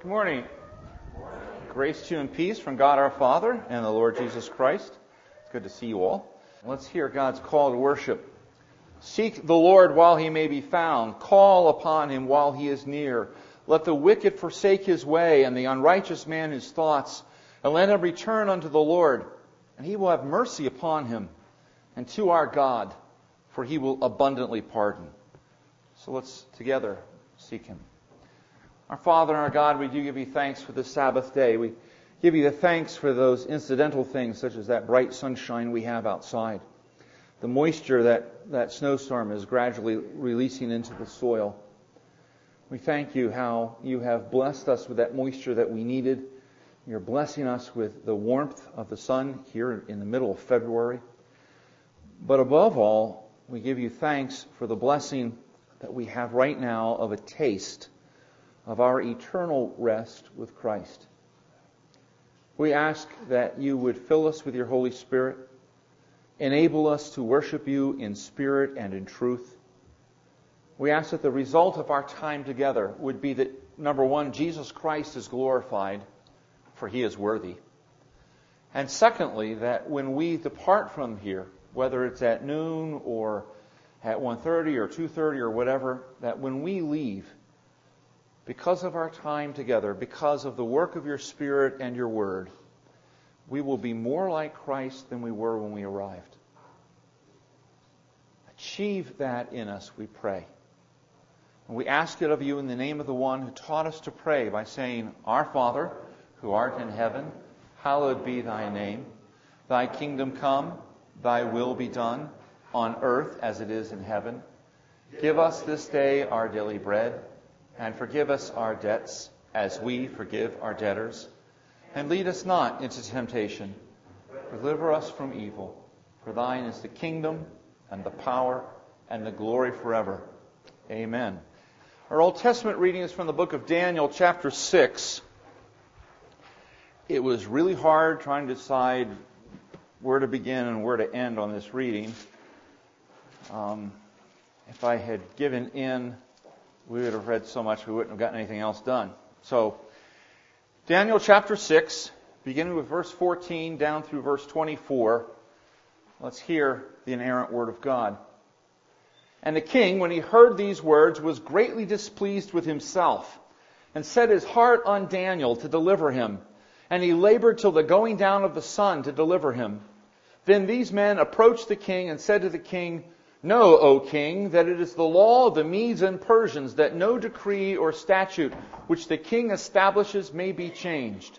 Good morning. Grace to you and peace from God our Father and the Lord Jesus Christ. It's good to see you all. Let's hear God's call to worship. Seek the Lord while he may be found. Call upon him while he is near. Let the wicked forsake his way and the unrighteous man his thoughts. And let him return unto the Lord, and he will have mercy upon him, and to our God, for he will abundantly pardon. So let's together seek him. Our Father and our God, we do give you thanks for this Sabbath day. We give you the thanks for those incidental things, such as that bright sunshine we have outside, the moisture that snowstorm is gradually releasing into the soil. We thank you how you have blessed us with that moisture that we needed. You're blessing us with the warmth of the sun here in the middle of February. But above all, we give you thanks for the blessing that we have right now of a taste of our eternal rest with Christ. We ask that you would fill us with your Holy Spirit, enable us to worship you in spirit and in truth. We ask that the result of our time together would be that, number one, Jesus Christ is glorified, for he is worthy. And secondly, that when we depart from here, whether it's at noon or at 1:30 or 2:30 or whatever, that when we leave, because of our time together, because of the work of your Spirit and your Word, we will be more like Christ than we were when we arrived. Achieve that in us, we pray. And we ask it of you in the name of the one who taught us to pray by saying, Our Father, who art in heaven, hallowed be thy name. Thy kingdom come, thy will be done, on earth as it is in heaven. Give us this day our daily bread, and forgive us our debts, as we forgive our debtors. And lead us not into temptation, but deliver us from evil. For thine is the kingdom, and the power, and the glory forever. Amen. Our Old Testament reading is from the book of Daniel, chapter 6. It was really hard trying to decide where to begin and where to end on this reading. If I had given in, we would have read so much we wouldn't have gotten anything else done. So, Daniel chapter 6, beginning with verse 14 down through verse 24. Let's hear the inerrant word of God. And the king, when he heard these words, was greatly displeased with himself, and set his heart on Daniel to deliver him. And he labored till the going down of the sun to deliver him. Then these men approached the king and said to the king, Know, O king, that it is the law of the Medes and Persians that no decree or statute which the king establishes may be changed.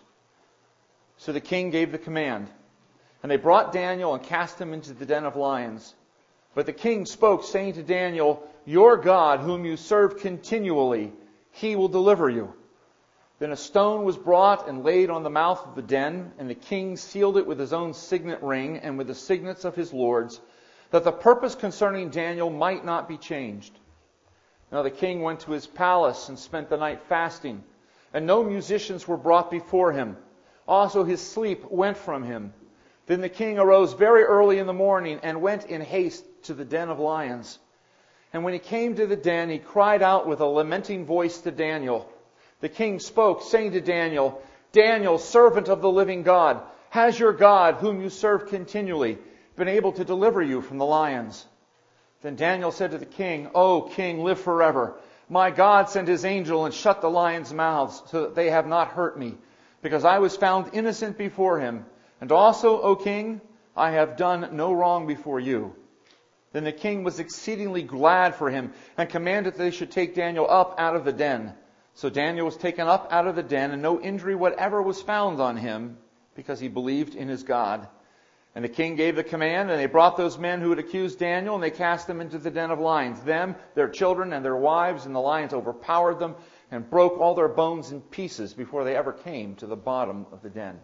So the king gave the command. And they brought Daniel and cast him into the den of lions. But the king spoke, saying to Daniel, Your God, whom you serve continually, he will deliver you. Then a stone was brought and laid on the mouth of the den, and the king sealed it with his own signet ring and with the signets of his lords, that the purpose concerning Daniel might not be changed. Now the king went to his palace and spent the night fasting, and no musicians were brought before him. Also his sleep went from him. Then the king arose very early in the morning and went in haste to the den of lions. And when he came to the den, he cried out with a lamenting voice to Daniel. The king spoke, saying to Daniel, Daniel, servant of the living God, has your God, whom you serve continually, been able to deliver you from the lions? Then Daniel said to the king, O king, live forever. My God sent his angel and shut the lions' mouths, so that they have not hurt me, because I was found innocent before him. And also, O king, I have done no wrong before you. Then the king was exceedingly glad for him, and commanded that they should take Daniel up out of the den. So Daniel was taken up out of the den, and no injury whatever was found on him, because he believed in his God. And the king gave the command, and they brought those men who had accused Daniel, and they cast them into the den of lions. Them, their children, and their wives, and the lions overpowered them, and broke all their bones in pieces before they ever came to the bottom of the den.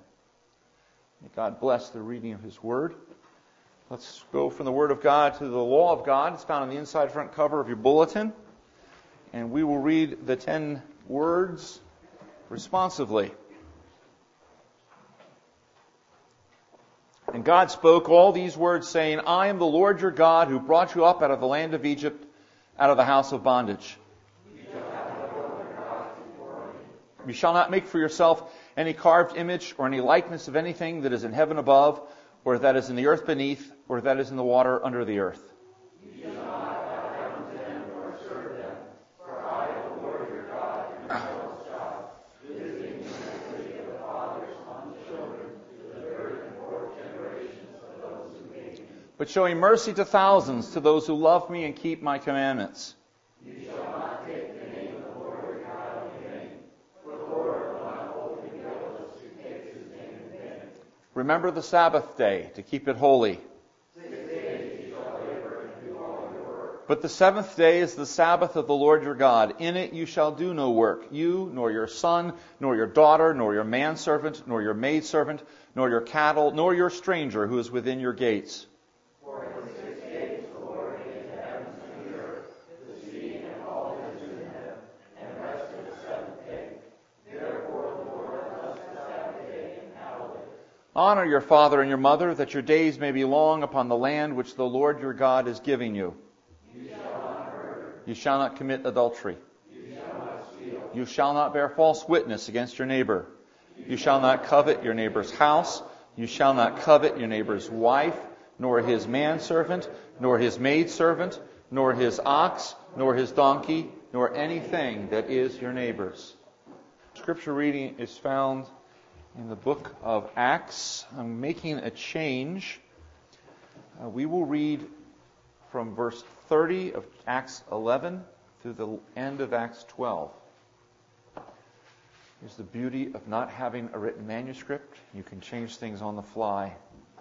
May God bless the reading of his word. Let's go from the word of God to the law of God. It's found on the inside front cover of your bulletin. And we will read the 10 words responsively. And God spoke all these words, saying, I am the Lord your God, who brought you up out of the land of Egypt, out of the house of bondage. You shall not make for yourself any carved image or any likeness of anything that is in heaven above, or that is in the earth beneath, or that is in the water under the earth. You shall not bow down to them or serve them, for I, the Lord your God, am jealous God, visiting the iniquity of the fathers on the children to the third and fourth generations of those who hate me, but showing mercy to thousands, to those who love me and keep my commandments. You shall not take the name of the Lord your God in vain, for the Lord will not hold him guiltless who takes his name in vain. Remember the Sabbath day to keep it holy. 6 days you shall labor and do all your work. But the seventh day is the Sabbath of the Lord your God. In it you shall do no work, you, nor your son, nor your daughter, nor your manservant, nor your maidservant, nor your cattle, nor your stranger who is within your gates. For in 6 days the Lord made the heavens and the earth, the sea and all that is in them, and rested the seventh day. Therefore the Lord blessed the Sabbath day and hallowed it. Honor your father and your mother, that your days may be long upon the land which the Lord your God is giving you. You shall not murder. You shall not commit adultery. You shall not steal. You shall not bear false witness against your neighbor. You shall not covet your neighbor's house. You shall not covet your neighbor's wife, nor his manservant, nor his maidservant, nor his ox, nor his donkey, nor anything that is your neighbor's. Scripture reading is found in the book of Acts. I'm making a change. We will read from verse 30 of Acts 11 through the end of Acts 12. Here's the beauty of not having a written manuscript. You can change things on the fly.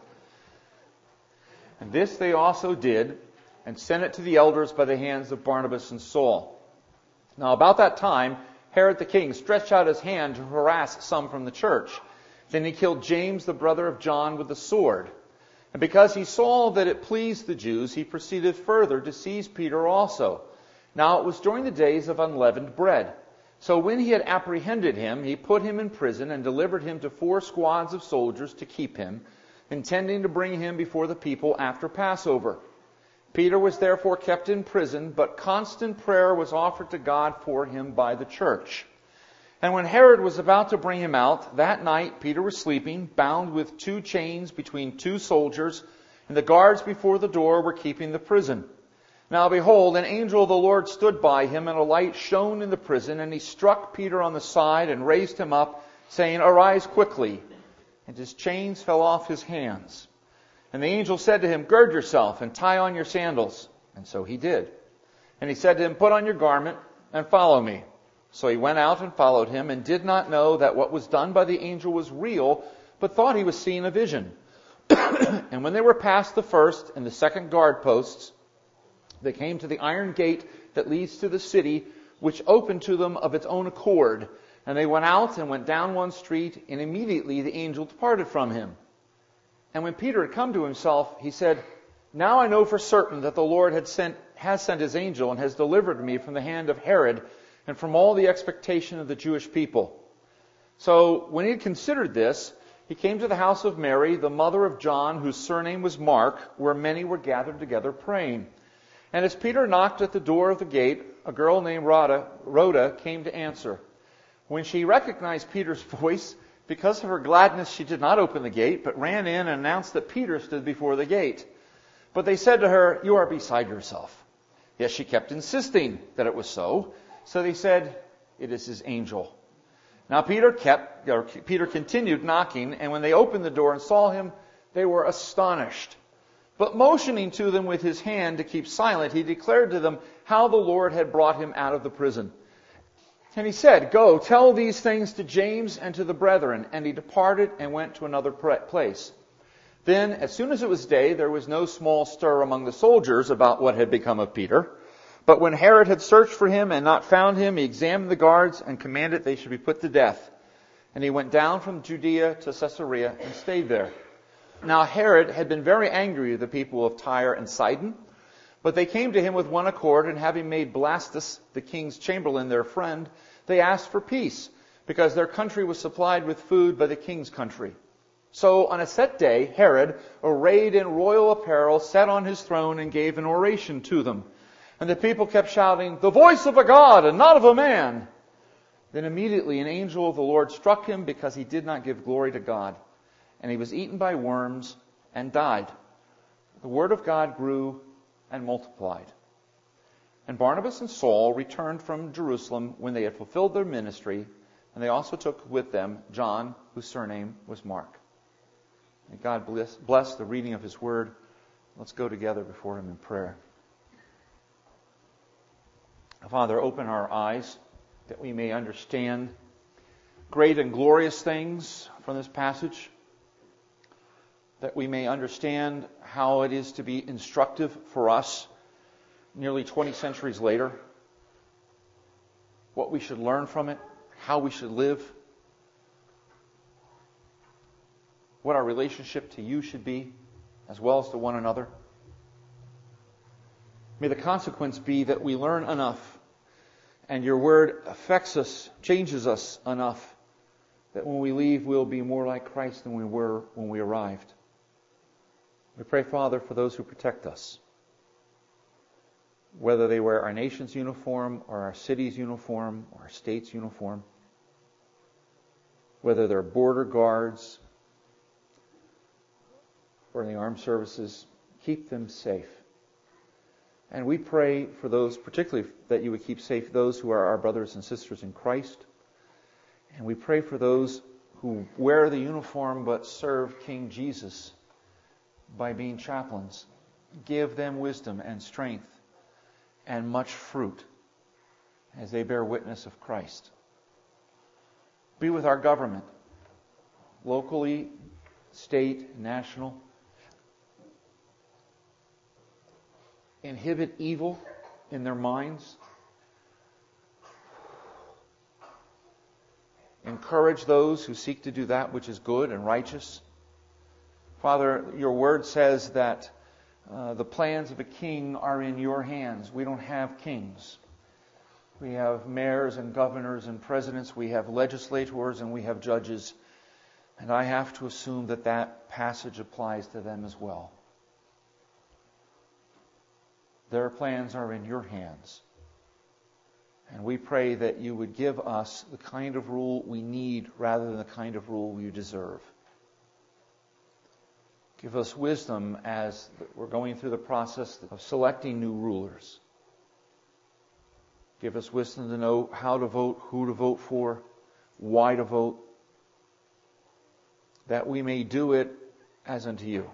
And this they also did, and sent it to the elders by the hands of Barnabas and Saul. Now about that time, Herod the king stretched out his hand to harass some from the church. Then he killed James, the brother of John, with the sword. And because he saw that it pleased the Jews, he proceeded further to seize Peter also. Now it was during the days of unleavened bread. So when he had apprehended him, he put him in prison and delivered him to 4 squads of soldiers to keep him, intending to bring him before the people after Passover. Peter was therefore kept in prison, but constant prayer was offered to God for him by the church. And when Herod was about to bring him out, that night Peter was sleeping, bound with 2 chains between 2 soldiers, and the guards before the door were keeping the prison. Now behold, an angel of the Lord stood by him, and a light shone in the prison, and he struck Peter on the side and raised him up, saying, Arise quickly. And his chains fell off his hands. And the angel said to him, Gird yourself and tie on your sandals. And so he did. And he said to him, Put on your garment and follow me. So he went out and followed him, and did not know that what was done by the angel was real, but thought he was seeing a vision. And when they were past the first and the second guard posts, they came to the iron gate that leads to the city, which opened to them of its own accord. And they went out and went down one street, and immediately the angel departed from him. And when Peter had come to himself, he said, Now I know for certain that the Lord has sent his angel and has delivered me from the hand of Herod and from all the expectation of the Jewish people. So when he had considered this, he came to the house of Mary, the mother of John, whose surname was Mark, where many were gathered together praying. And as Peter knocked at the door of the gate, a girl named Rhoda came to answer. When she recognized Peter's voice, because of her gladness, she did not open the gate, but ran in and announced that Peter stood before the gate. But they said to her, You are beside yourself. Yet she kept insisting that it was so. So they said, It is his angel. Now Peter continued knocking, and when they opened the door and saw him, they were astonished. But motioning to them with his hand to keep silent, he declared to them how the Lord had brought him out of the prison. And he said, Go, tell these things to James and to the brethren. And he departed and went to another place. Then, as soon as it was day, there was no small stir among the soldiers about what had become of Peter. But when Herod had searched for him and not found him, he examined the guards and commanded they should be put to death. And he went down from Judea to Caesarea and stayed there. Now Herod had been very angry with the people of Tyre and Sidon. But they came to him with one accord, and having made Blastus, the king's chamberlain, their friend, they asked for peace, because their country was supplied with food by the king's country. So on a set day, Herod, arrayed in royal apparel, sat on his throne and gave an oration to them. And the people kept shouting, The voice of a god and not of a man. Then immediately an angel of the Lord struck him because he did not give glory to God. And he was eaten by worms and died. The word of God grew and multiplied. And Barnabas and Saul returned from Jerusalem when they had fulfilled their ministry, and they also took with them John, whose surname was Mark. May God bless the reading of His word. Let's go together before Him in prayer. Father, open our eyes that we may understand great and glorious things from this passage, that we may understand how it is to be instructive for us nearly 20 centuries later, what we should learn from it, how we should live, what our relationship to You should be, as well as to one another. May the consequence be that we learn enough and Your word affects us, changes us enough, that when we leave we'll be more like Christ than we were when we arrived. We pray, Father, for those who protect us, whether they wear our nation's uniform or our city's uniform or our state's uniform, whether they're border guards or in the armed services, keep them safe. And we pray for those, particularly that You would keep safe those who are our brothers and sisters in Christ. And we pray for those who wear the uniform but serve King Jesus by being chaplains. Give them wisdom and strength and much fruit as they bear witness of Christ. Be with our government, locally, state, national. Inhibit evil in their minds. Encourage those who seek to do that which is good and righteous. Father, Your word says that the plans of a king are in Your hands. We don't have kings. We have mayors and governors and presidents. We have legislators and we have judges. And I have to assume that that passage applies to them as well. Their plans are in Your hands. And we pray that You would give us the kind of rule we need rather than the kind of rule we deserve. Give us wisdom as we're going through the process of selecting new rulers. Give us wisdom to know how to vote, who to vote for, why to vote, that we may do it as unto You.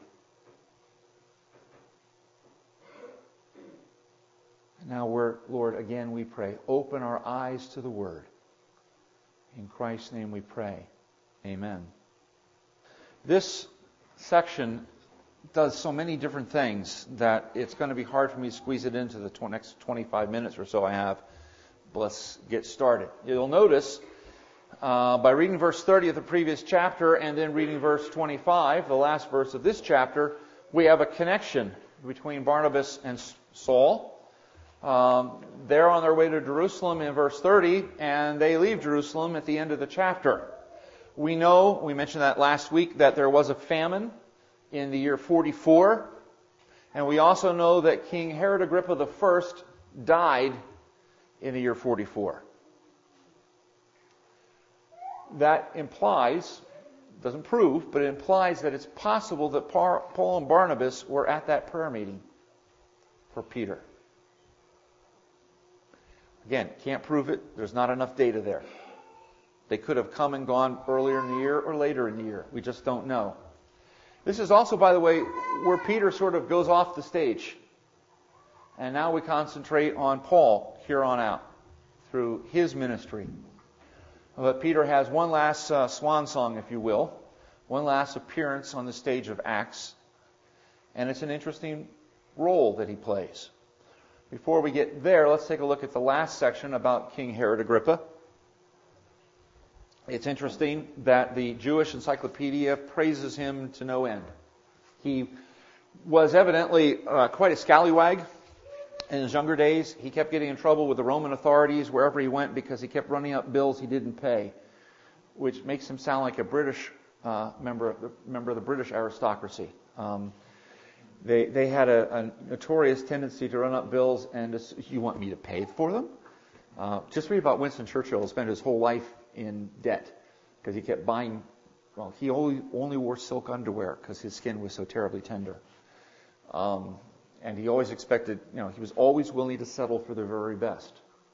Now, Lord, again we pray, open our eyes to the Word. In Christ's name we pray. Amen. This section does so many different things that it's going to be hard for me to squeeze it into the next 25 minutes or so I have. But let's get started. You'll notice by reading verse 30 of the previous chapter and then reading verse 25, the last verse of this chapter, we have a connection between Barnabas and Saul. They're on their way to Jerusalem in verse 30, and they leave Jerusalem at the end of the chapter. We know, we mentioned that last week, that there was a famine in the year 44, and we also know that King Herod Agrippa I died in the year 44. That implies, doesn't prove, but it implies that it's possible that Paul and Barnabas were at that prayer meeting for Peter. Again, can't prove it. There's not enough data there. They could have come and gone earlier in the year or later in the year. We just don't know. This is also, by the way, where Peter sort of goes off the stage. And now we concentrate on Paul here on out through his ministry. But Peter has one last swan song, if you will, one last appearance on the stage of Acts. And it's an interesting role that he plays. Before we get there, let's take a look at the last section about King Herod Agrippa. It's interesting that the Jewish encyclopedia praises him to no end. He was evidently quite a scallywag in his younger days. He kept getting in trouble with the Roman authorities wherever he went because he kept running up bills he didn't pay, which makes him sound like a British member of the British aristocracy. They had a notorious tendency to run up bills and you want me to pay for them? Just read about Winston Churchill, who spent his whole life in debt because he kept buying. Well, he only wore silk underwear because his skin was so terribly tender. And he always expected, he was always willing to settle for the very best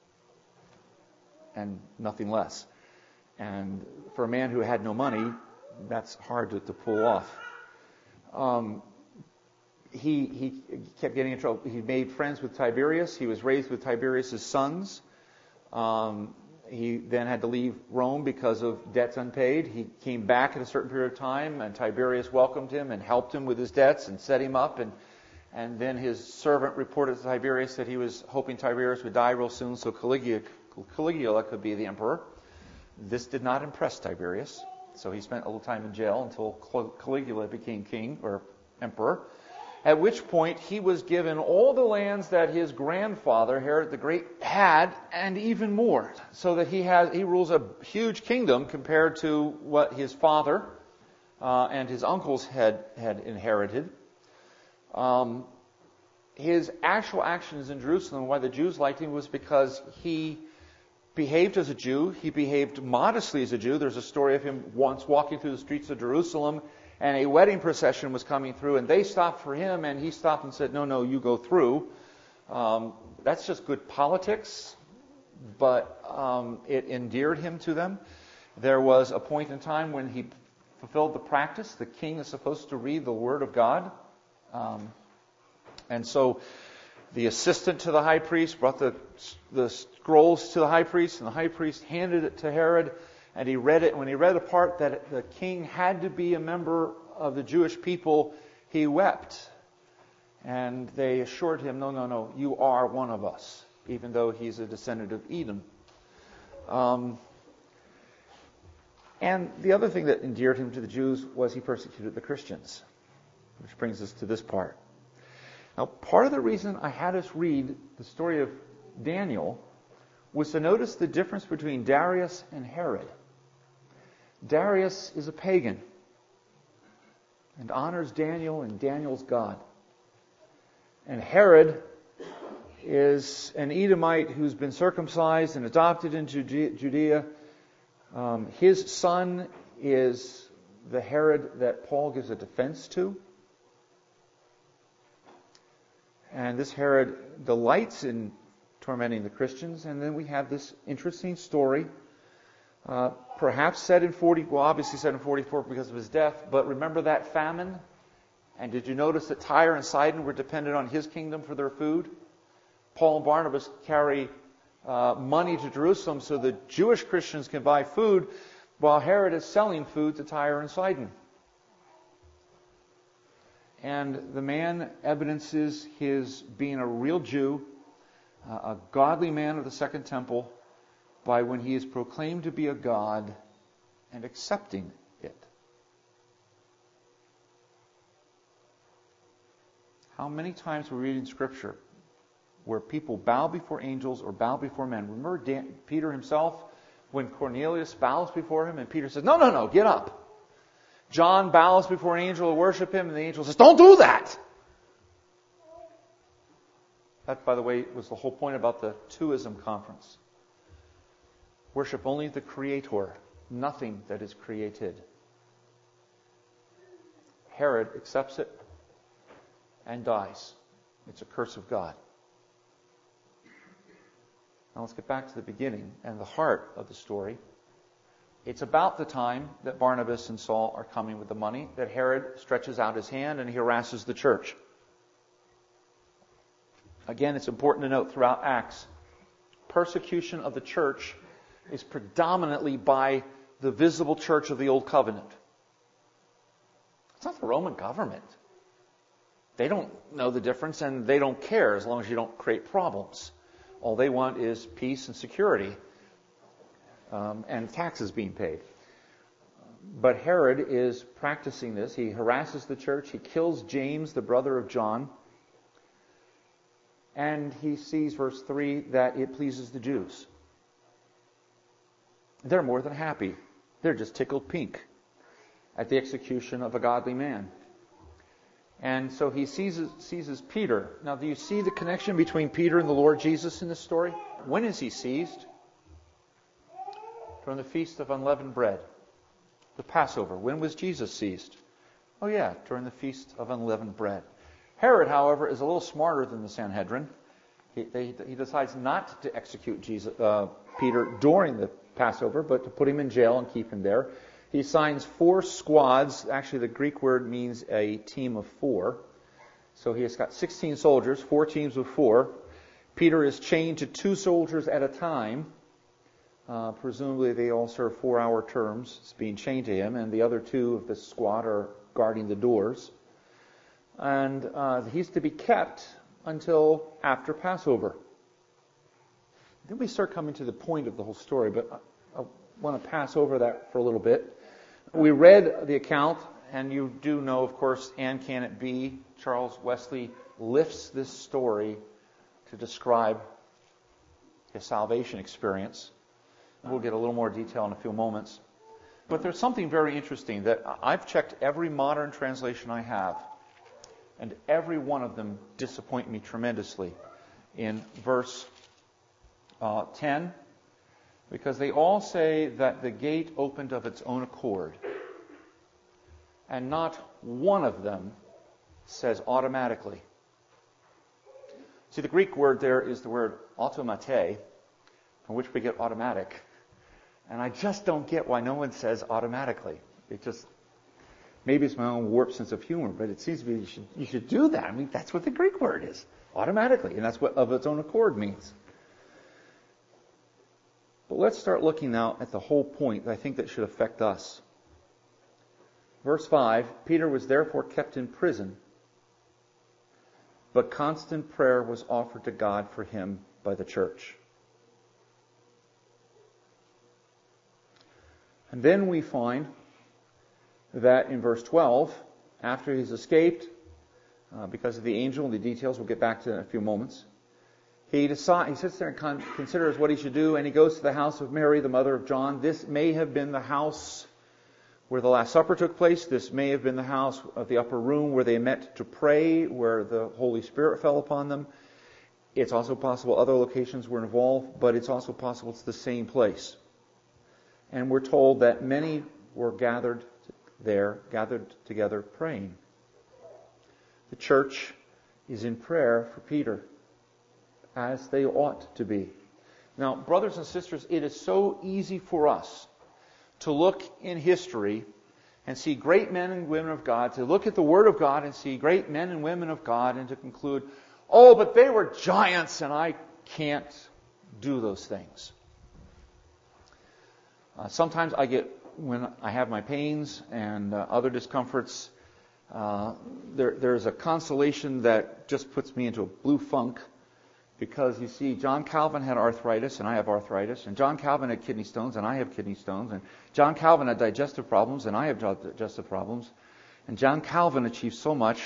and nothing less. And for a man who had no money, that's hard to pull off. He kept getting in trouble. He made friends with Tiberius. He was raised with Tiberius' sons. He then had to leave Rome because of debts unpaid. He came back at a certain period of time, and Tiberius welcomed him and helped him with his debts and set him up. And then his servant reported to Tiberius that he was hoping Tiberius would die real soon so Caligula could be the emperor. This did not impress Tiberius, so he spent a little time in jail until Caligula became king or emperor. At which point he was given all the lands that his grandfather, Herod the Great, had, and even more. So that he rules a huge kingdom compared to what his father and his uncles had inherited. His actual actions in Jerusalem, why the Jews liked him, was because he behaved as a Jew. He behaved modestly as a Jew. There's a story of him once walking through the streets of Jerusalem, and a wedding procession was coming through, and they stopped for him, and he stopped and said, no, you go through. That's just good politics, but it endeared him to them. There was a point in time when he fulfilled the practice. The king is supposed to read the Word of God. And so the assistant to the high priest brought the scrolls to the high priest, and the high priest handed it to Herod, and he read it. And when he read the part that the king had to be a member of the Jewish people, he wept. And they assured him, no, you are one of us, even though he's a descendant of Edom. And the other thing that endeared him to the Jews was he persecuted the Christians, which brings us to this part. Now, part of the reason I had us read the story of Daniel was to notice the difference between Darius and Herod. Darius is a pagan and honors Daniel and Daniel's God. And Herod is an Edomite who's been circumcised and adopted into Judea. His son is the Herod that Paul gives a defense to. And this Herod delights in tormenting the Christians. And then we have this interesting story, perhaps obviously set in 44 because of his death. But remember that famine? And did you notice that Tyre and Sidon were dependent on his kingdom for their food? Paul and Barnabas carry money to Jerusalem so the Jewish Christians can buy food, while Herod is selling food to Tyre and Sidon. And the man evidences his being a real Jew, a godly man of the Second Temple, by when he is proclaimed to be a god and accepting it. How many times we read in Scripture where people bow before angels or bow before men? Remember Peter himself, when Cornelius bows before him, and Peter says, no, get up. John bows before an angel to worship him, and the angel says, don't do that. That, by the way, was the whole point about the Twoism conference. Worship only the Creator, nothing that is created. Herod accepts it and dies. It's a curse of God. Now let's get back to the beginning and the heart of the story. It's about the time that Barnabas and Saul are coming with the money that Herod stretches out his hand and he harasses the church. Again, it's important to note throughout Acts, persecution of the church is predominantly by the visible church of the Old Covenant. It's not the Roman government. They don't know the difference and they don't care as long as you don't create problems. All they want is peace and security. And taxes being paid. But Herod is practicing this. He harasses the church. He kills James, the brother of John. And he sees, verse 3, that it pleases the Jews. They're more than happy. They're just tickled pink at the execution of a godly man. And so he seizes Peter. Now, do you see the connection between Peter and the Lord Jesus in this story? When is he seized? During the Feast of Unleavened Bread, the Passover. When was Jesus seized? Oh yeah, during the Feast of Unleavened Bread. Herod, however, is a little smarter than the Sanhedrin. He decides not to execute Peter during the Passover, but to put him in jail and keep him there. He assigns 4 squads. Actually, the Greek word means a team of 4. So he has got 16 soldiers, 4 teams of 4. Peter is chained to 2 soldiers at a time. Presumably they all serve 4-hour terms. It's being chained to him, and the other 2 of the squad are guarding the doors. And he's to be kept until after Passover. Then we start coming to the point of the whole story, but I want to pass over that for a little bit. We read the account, and you do know, of course, and can it be, Charles Wesley lifts this story to describe his salvation experience. We'll get a little more detail in a few moments. But there's something very interesting that I've checked every modern translation I have, and every one of them disappoint me tremendously in verse 10, because they all say that the gate opened of its own accord. And not one of them says automatically. See, the Greek word there is the word automate, from which we get automatic. And I just don't get why no one says automatically. Maybe it's my own warped sense of humor, but it seems to me you should do that. I mean, that's what the Greek word is, automatically. And that's what of its own accord means. But let's start looking now at the whole point that I think that should affect us. Verse 5, Peter was therefore kept in prison, but constant prayer was offered to God for him by the church. And then we find that in verse 12, after he's escaped, because of the angel and the details we'll get back to in a few moments, he sits there and considers what he should do, and he goes to the house of Mary, the mother of John. This may have been the house where the Last Supper took place. This may have been the house of the upper room where they met to pray, where the Holy Spirit fell upon them. It's also possible other locations were involved, but it's also possible it's the same place. And we're told that many were gathered together praying. The church is in prayer for Peter, as they ought to be. Now, brothers and sisters, it is so easy for us to look in history and see great men and women of God, to look at the Word of God and see great men and women of God and to conclude, oh, but they were giants and I can't do those things. Sometimes when I have my pains and other discomforts, there's a consolation that just puts me into a blue funk. Because, you see, John Calvin had arthritis, and I have arthritis. And John Calvin had kidney stones, and I have kidney stones. And John Calvin had digestive problems, and I have digestive problems. And John Calvin achieved so much.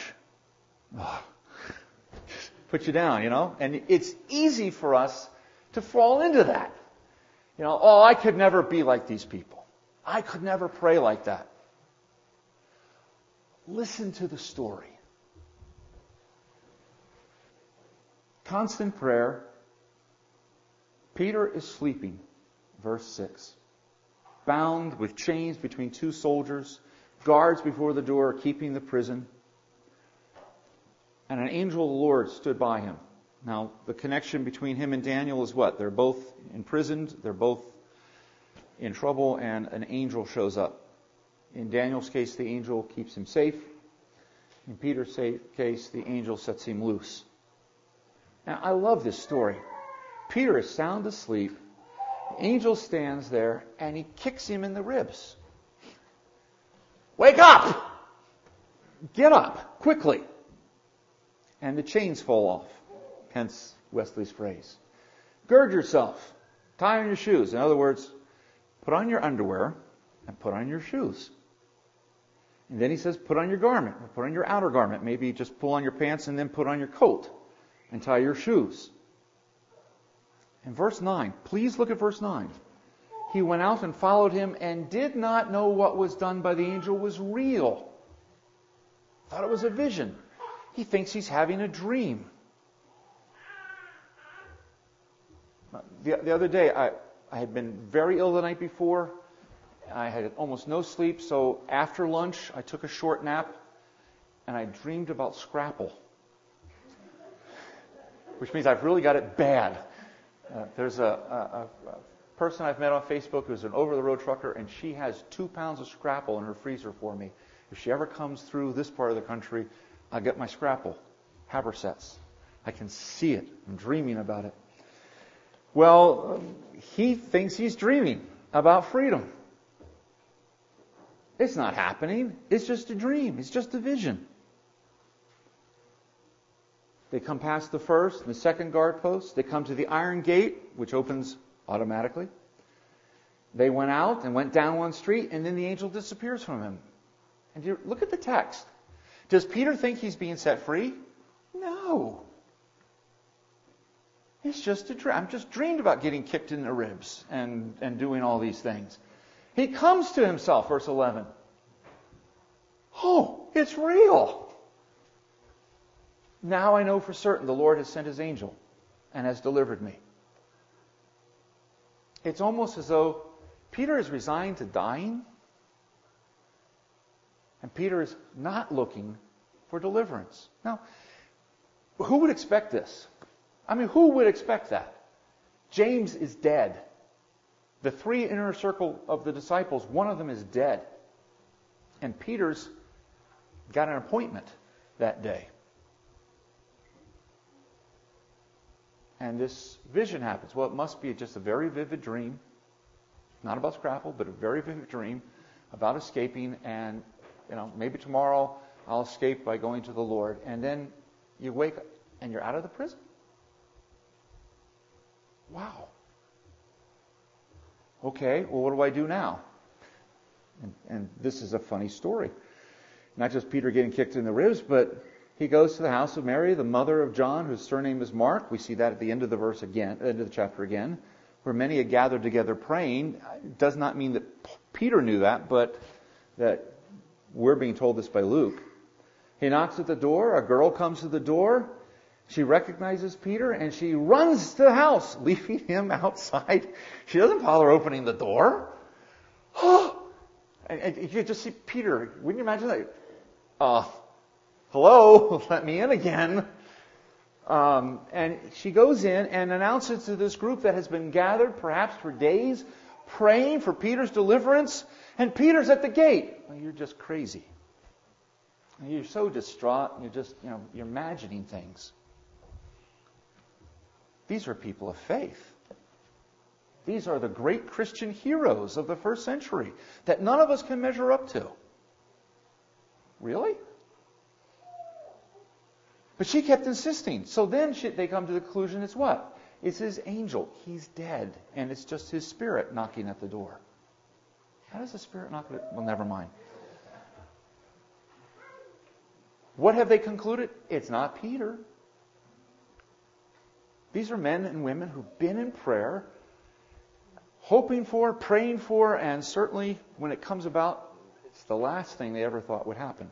Put you down, you know. And it's easy for us to fall into that. You know, oh, I could never be like these people. I could never pray like that. Listen to the story. Constant prayer. Peter is sleeping, verse 6. Bound with chains between 2 soldiers, guards before the door keeping the prison. And an angel of the Lord stood by him. Now, the connection between him and Daniel is what? They're both imprisoned, they're both in trouble, and an angel shows up. In Daniel's case, the angel keeps him safe. In Peter's case, the angel sets him loose. Now, I love this story. Peter is sound asleep. The angel stands there, and he kicks him in the ribs. Wake up! Get up, quickly. And the chains fall off. Hence Wesley's phrase. Gird yourself. Tie on your shoes. In other words, put on your underwear and put on your shoes. And then he says, put on your garment, or put on your outer garment. Maybe just pull on your pants and then put on your coat. And tie your shoes. In verse 9, please look at verse 9. He went out and followed him and did not know what was done by the angel was real. Thought it was a vision. He thinks he's having a dream. The other day, I had been very ill the night before. I had almost no sleep, so after lunch, I took a short nap, and I dreamed about Scrapple. Which means I've really got it bad. There's a person I've met on Facebook who's an over-the-road trucker, and she has 2 pounds of Scrapple in her freezer for me. If she ever comes through this part of the country, I'll get my Scrapple, Habersets. I can see it. I'm dreaming about it. Well, he thinks he's dreaming about freedom. It's not happening. It's just a dream. It's just a vision. They come past the first and the second guard post. They come to the iron gate, which opens automatically. They went out and went down one street, and then the angel disappears from him. And you look at the text. Does Peter think he's being set free? No. It's just a dream. I'm just dreamed about getting kicked in the ribs and doing all these things. He comes to himself, verse 11. Oh, it's real. Now I know for certain the Lord has sent his angel and has delivered me. It's almost as though Peter is resigned to dying, and Peter is not looking for deliverance. Now, who would expect this? I mean, who would expect that? James is dead. The 3 inner circle of the disciples, one of them is dead. And Peter's got an appointment that day. And this vision happens. Well, it must be just a very vivid dream. Not about Scrapple, but a very vivid dream about escaping. And, maybe tomorrow I'll escape by going to the Lord. And then you wake up and you're out of the prison. Wow. Okay, well, what do I do now? And this is a funny story. Not just Peter getting kicked in the ribs, but he goes to the house of Mary, the mother of John, whose surname is Mark. We see that at the end of the verse again, end of the chapter again, where many had gathered together praying. It does not mean that Peter knew that, but that we're being told this by Luke. He knocks at the door. A girl comes to the door. She recognizes Peter and she runs to the house, leaving him outside. She doesn't bother opening the door. And you can just see Peter. Wouldn't you imagine that? Hello, let me in again. And she goes in and announces to this group that has been gathered perhaps for days, praying for Peter's deliverance. And Peter's at the gate. Well, you're just crazy. You're so distraught. You're just, you're imagining things. These are people of faith. These are the great Christian heroes of the first century that none of us can measure up to. Really? But she kept insisting. So then they come to the conclusion it's what? It's his angel. He's dead. And it's just his spirit knocking at the door. How does the spirit knock at it? Well, never mind. What have they concluded? It's not Peter. These are men and women who've been in prayer, hoping for, praying for, and certainly when it comes about, it's the last thing they ever thought would happen.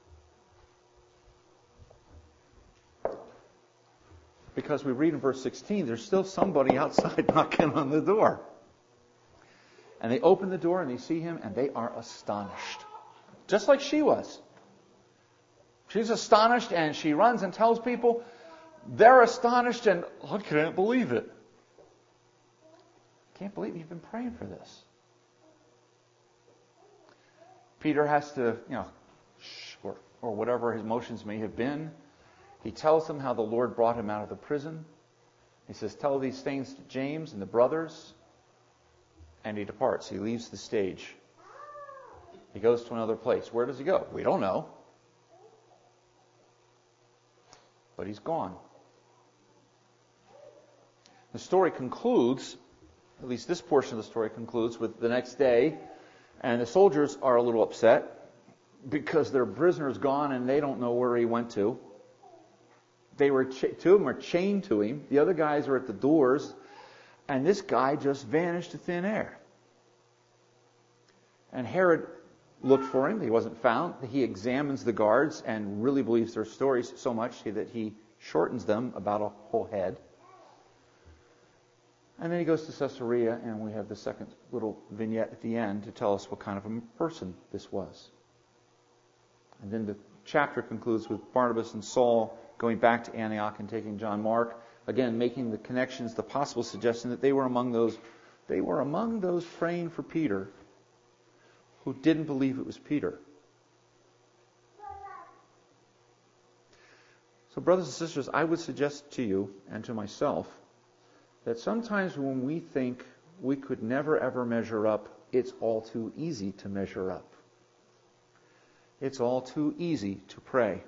Because we read in verse 16, there's still somebody outside knocking on the door. And they open the door and they see him and they are astonished. Just like she was. She's astonished and she runs and tells people. They're astonished and I can't believe it. Can't believe you've been praying for this. Peter has to, or whatever his emotions may have been. He tells them how the Lord brought him out of the prison. He says, tell these things to James and the brothers. And he departs. He leaves the stage. He goes to another place. Where does he go? We don't know. But he's gone. The story concludes, at least this portion of the story concludes, with the next day, and the soldiers are a little upset because their prisoner's gone and they don't know where he went to. Two of them are chained to him. The other guys are at the doors, and this guy just vanished to thin air. And Herod looked for him. He wasn't found. He examines the guards and really believes their stories so much that he shortens them about a whole head. And then he goes to Caesarea, and we have the second little vignette at the end to tell us what kind of a person this was. And then the chapter concludes with Barnabas and Saul going back to Antioch and taking John Mark, again making the connections, the possible suggestion that they were among those praying for Peter who didn't believe it was Peter. So brothers and sisters, I would suggest to you and to myself that sometimes when we think we could never ever measure up, it's all too easy to measure up. It's all too easy to pray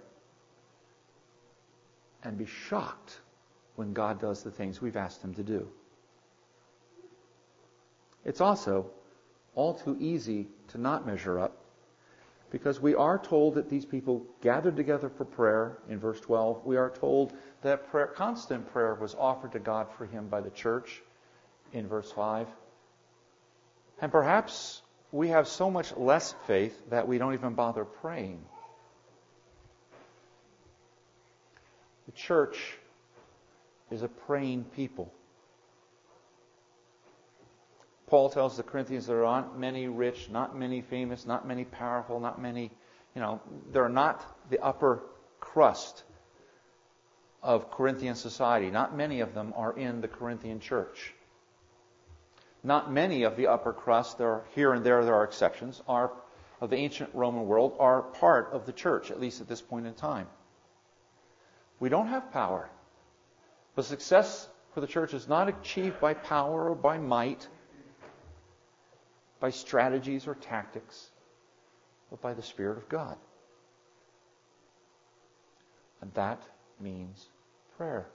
and be shocked when God does the things we've asked Him to do. It's also all too easy to not measure up, because we are told that these people gathered together for prayer in verse 12. We are told that constant prayer was offered to God for him by the church in verse 5. And perhaps we have so much less faith that we don't even bother praying. The church is a praying people. Paul tells the Corinthians there aren't many rich, not many famous, not many powerful, not many, they're not the upper crust of Corinthian society. Not many of them are in the Corinthian church. Not many of the upper crust, here and there are exceptions, of the ancient Roman world are part of the church, at least at this point in time. We don't have power. But success for the church is not achieved by power or by might, by strategies or tactics, but by the Spirit of God. And that means prayer.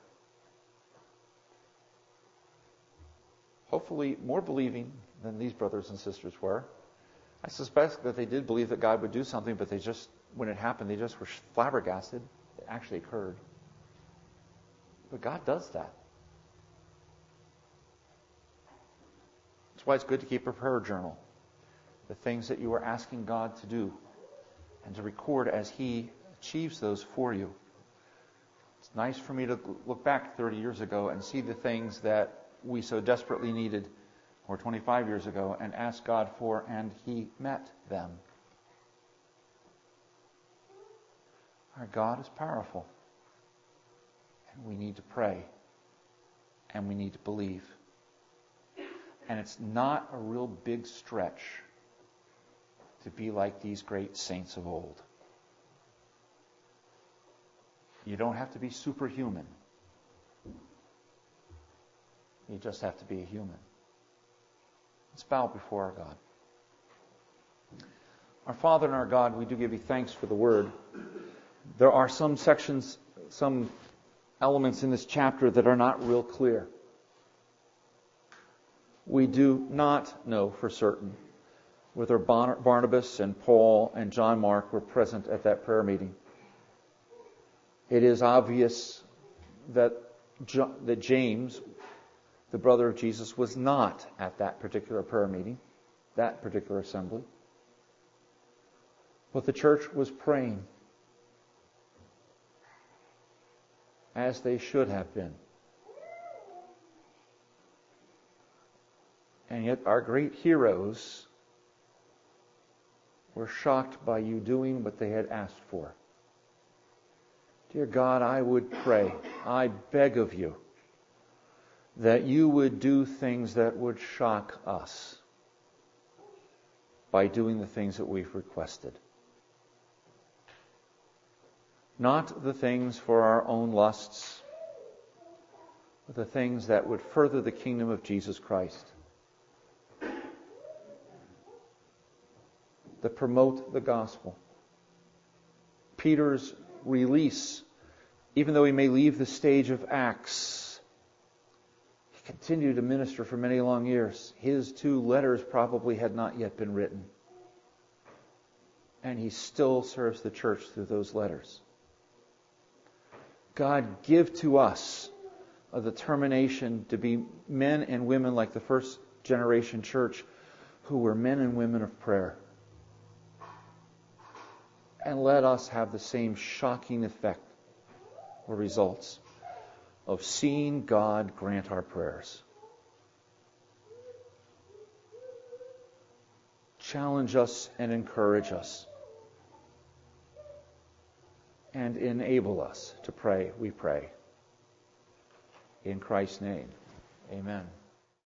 Hopefully more believing than these brothers and sisters were. I suspect that they did believe that God would do something, but when it happened, they just were flabbergasted. It actually occurred. But God does that. That's why it's good to keep a prayer journal. The things that you are asking God to do, and to record as He achieves those for you. It's nice for me to look back 30 years ago and see the things that we so desperately needed, or 25 years ago, and ask God for, and He met them. Our God is powerful. And we need to pray. And we need to believe. And it's not a real big stretch to be like these great saints of old. You don't have to be superhuman. You just have to be a human. Let's bow before our God. Our Father and our God, we do give you thanks for the Word. There are some sections, some elements in this chapter that are not real clear. We do not know for certain whether Barnabas and Paul and John Mark were present at that prayer meeting. It is obvious that James, the brother of Jesus, was not at that particular prayer meeting, that particular assembly. But the church was praying as they should have been. And yet our great heroes were shocked by you doing what they had asked for. Dear God, I would pray, I beg of you, that you would do things that would shock us by doing the things that we've requested. Not the things for our own lusts, but the things that would further the kingdom of Jesus Christ. That promote the gospel. Peter's release, even though he may leave the stage of Acts, he continued to minister for many long years. His 2 letters probably had not yet been written. And he still serves the church through those letters. God, give to us a determination to be men and women like the first generation church who were men and women of prayer. And let us have the same shocking effect or results of seeing God grant our prayers. Challenge us and encourage us. And enable us to pray, we pray. In Christ's name, amen.